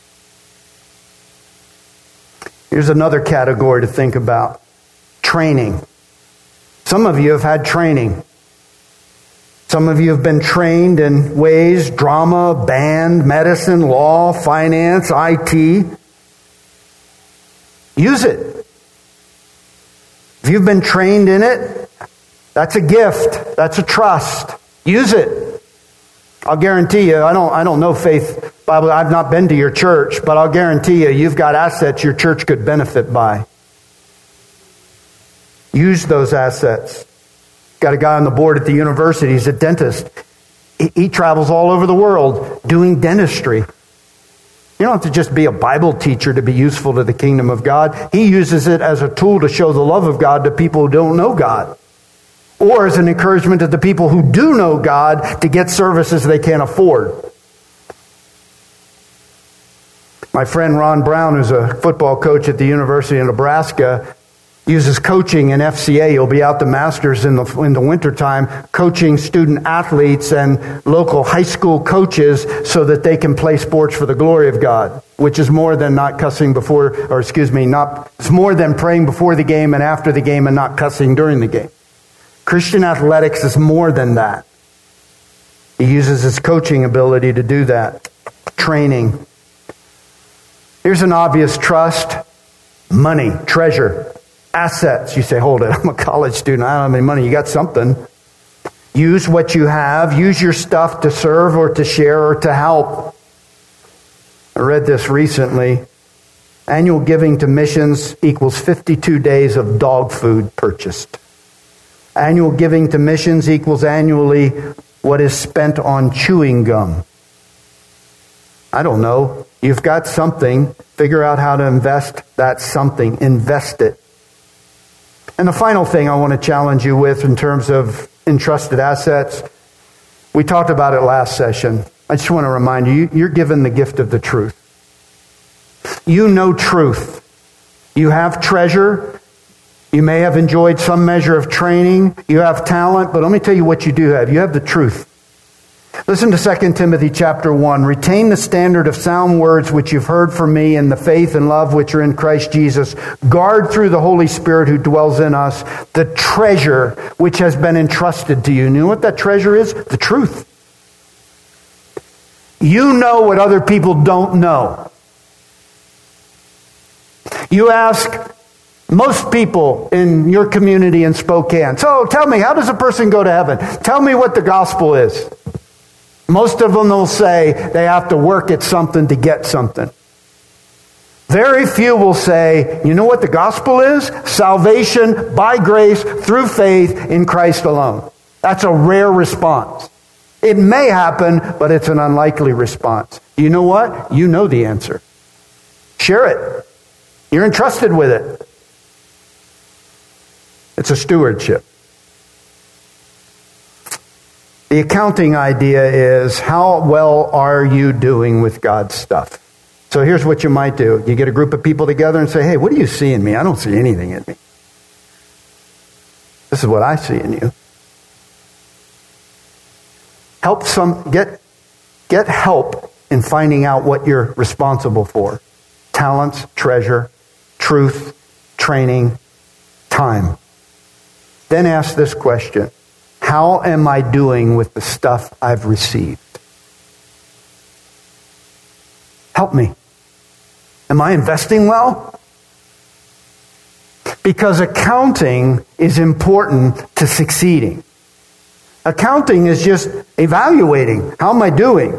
Speaker 2: Here's another category to think about. Training. Some of you have had training. Some of you have been trained in ways, drama, band, medicine, law, finance, I T. Use it. If you've been trained in it, that's a gift. That's a trust. Use it. I'll guarantee you, I don't, I don't know Faith Bible, I've not been to your church, but I'll guarantee you, you've got assets your church could benefit by. Use those assets. Got a guy on the board at the university, he's a dentist. He, he travels all over the world doing dentistry. You don't have to just be a Bible teacher to be useful to the kingdom of God. He uses it as a tool to show the love of God to people who don't know God. Or as an encouragement to the people who do know God to get services they can't afford. My friend Ron Brown, who's a football coach at the University of Nebraska, uses coaching in F C A. He'll be out to Masters in the in the wintertime coaching student athletes and local high school coaches so that they can play sports for the glory of God, which is more than not cussing before, or excuse me, not it's more than praying before the game and after the game and not cussing during the game. Christian athletics is more than that. He uses his coaching ability to do that. Training. Here's an obvious trust. Money, treasure, assets. You say, hold it, I'm a college student. I don't have any money. You got something. Use what you have. Use your stuff to serve or to share or to help. I read this recently. Annual giving to missions equals fifty-two days of dog food purchased. Annual giving to missions equals annually what is spent on chewing gum. I don't know. You've got something. Figure out how to invest that something. Invest it. And the final thing I want to challenge you with in terms of entrusted assets, we talked about it last session. I just want to remind you, you're given the gift of the truth. You know truth. You have treasure. You may have enjoyed some measure of training. You have talent, but let me tell you what you do have. You have the truth. Listen to Second Timothy chapter one. Retain the standard of sound words which you've heard from me in the faith and love which are in Christ Jesus. Guard through the Holy Spirit who dwells in us the treasure which has been entrusted to you. You know what that treasure is? The truth. You know what other people don't know. You ask most people in your community in Spokane, so tell me, how does a person go to heaven? Tell me what the gospel is. Most of them will say they have to work at something to get something. Very few will say, you know what the gospel is? Salvation by grace through faith in Christ alone. That's a rare response. It may happen, but it's an unlikely response. You know what? You know the answer. Share it. You're entrusted with it. It's a stewardship. The accounting idea is, how well are you doing with God's stuff? So here's what you might do. You get a group of people together and say, hey, what do you see in me? I don't see anything in me. This is what I see in you. Help some, get, get help in finding out what you're responsible for. Talents, treasure, truth, training, time. Then ask this question. How am I doing with the stuff I've received? Help me. Am I investing well? Because accounting is important to succeeding. Accounting is just evaluating. How am I doing?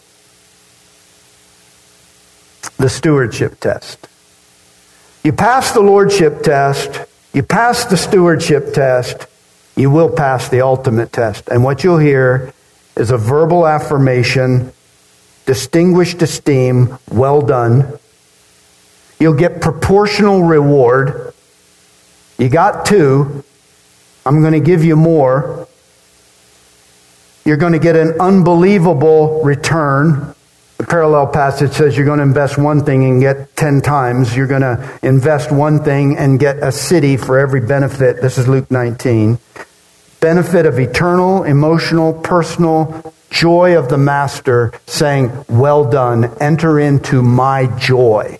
Speaker 2: The stewardship test. You pass the lordship test, you pass the stewardship test, you will pass the ultimate test. And what you'll hear is a verbal affirmation, distinguished esteem, well done. You'll get proportional reward. You got two. I'm going to give you more. You're going to get an unbelievable return. The parallel passage says you're going to invest one thing and get ten times. You're going to invest one thing and get a city for every benefit. This is Luke nineteen. Benefit of eternal, emotional, personal joy of the master, saying, well done, enter into my joy.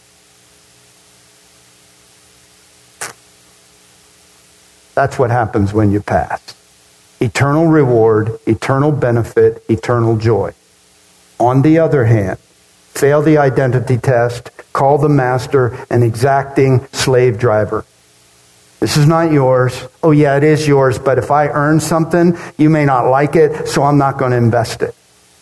Speaker 2: That's what happens when you pass. Eternal reward, eternal benefit, eternal joy. On the other hand, fail the identity test, call the master an exacting slave driver. This is not yours. Oh yeah, it is yours, but if I earn something, you may not like it, so I'm not going to invest it.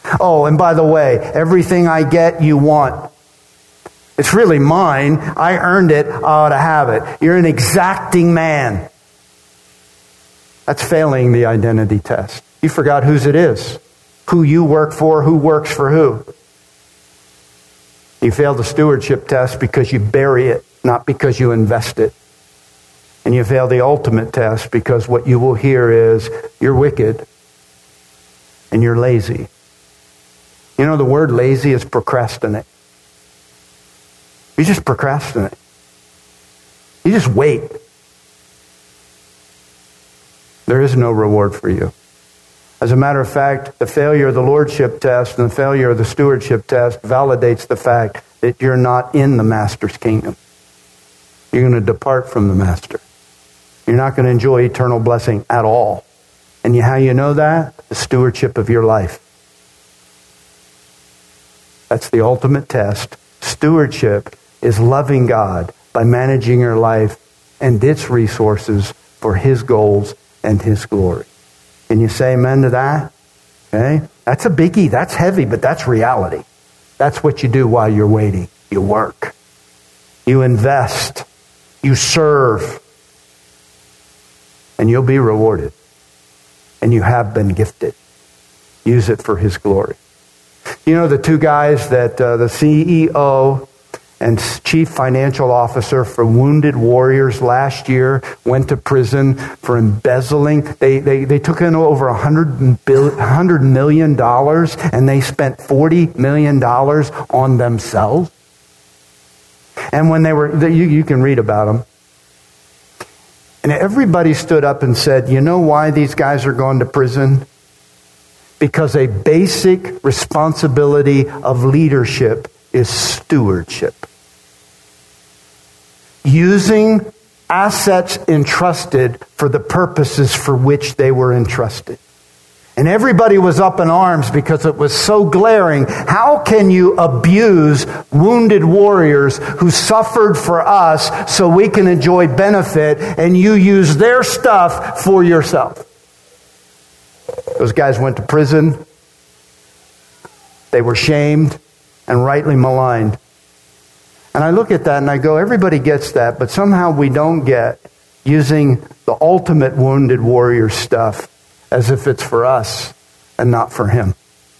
Speaker 2: Oh, and by the way, everything I get, you want. It's really mine. I earned it. I ought to have it. You're an exacting man. That's failing the identity test. You forgot whose it is. Who you work for, who works for who. You failed the stewardship test because you bury it, not because you invest it. And you fail the ultimate test because what you will hear is, you're wicked and you're lazy. You know, the word lazy is procrastinate. You just procrastinate. You just wait. There is no reward for you. As a matter of fact, the failure of the lordship test and the failure of the stewardship test validates the fact that you're not in the master's kingdom. You're going to depart from the master. You're not going to enjoy eternal blessing at all. And you, how you know that? The stewardship of your life. That's the ultimate test. Stewardship is loving God by managing your life and its resources for His goals and His glory. Can you say amen to that? Okay? That's a biggie. That's heavy, but that's reality. That's what you do while you're waiting. You work. You invest. You serve. And you'll be rewarded. And you have been gifted. Use it for His glory. You know the two guys that uh, the C E O and Chief Financial Officer for Wounded Warriors last year went to prison for embezzling. They they, they took in over one hundred million dollars and they spent forty million dollars on themselves. And when they were, you, you can read about them. And everybody stood up and said, you know why these guys are going to prison? Because a basic responsibility of leadership is stewardship. Using assets entrusted for the purposes for which they were entrusted. And everybody was up in arms because it was so glaring. How can you abuse wounded warriors who suffered for us so we can enjoy benefit, and you use their stuff for yourself? Those guys went to prison. They were shamed and rightly maligned. And I look at that and I go, everybody gets that, but somehow we don't get using the ultimate wounded warrior stuff as if it's for us and not for Him.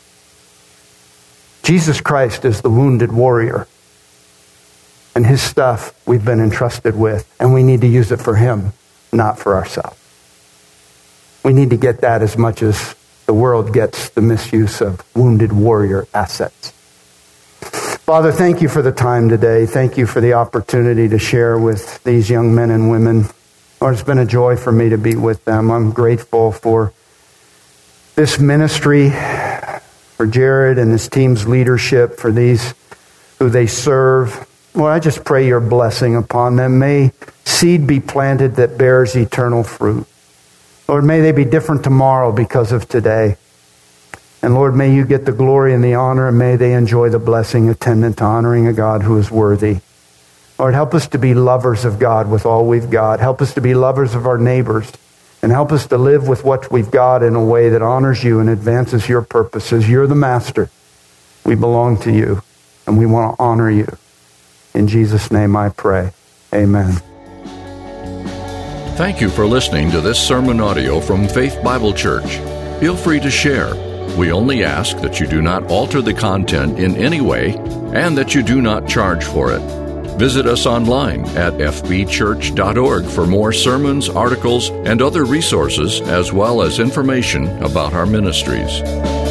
Speaker 2: Jesus Christ is the wounded warrior. And His stuff we've been entrusted with. And we need to use it for Him, not for ourselves. We need to get that as much as the world gets the misuse of wounded warrior assets. Father, thank you for the time today. Thank you for the opportunity to share with these young men and women. Lord, it's been a joy for me to be with them. I'm grateful for this ministry, for Jared and his team's leadership, for these who they serve. Lord, I just pray your blessing upon them. May seed be planted that bears eternal fruit. Lord, may they be different tomorrow because of today. And Lord, may you get the glory and the honor, and may they enjoy the blessing attendant to honoring a God who is worthy. Lord, help us to be lovers of God with all we've got. Help us to be lovers of our neighbors. And help us to live with what we've got in a way that honors you and advances your purposes. You're the master. We belong to you, and we want to honor you. In Jesus' name I pray. Amen.
Speaker 1: Thank you for listening to this sermon audio from Faith Bible Church. Feel free to share. We only ask that you do not alter the content in any way and that you do not charge for it. Visit us online at f b church dot org for more sermons, articles, and other resources, as well as information about our ministries.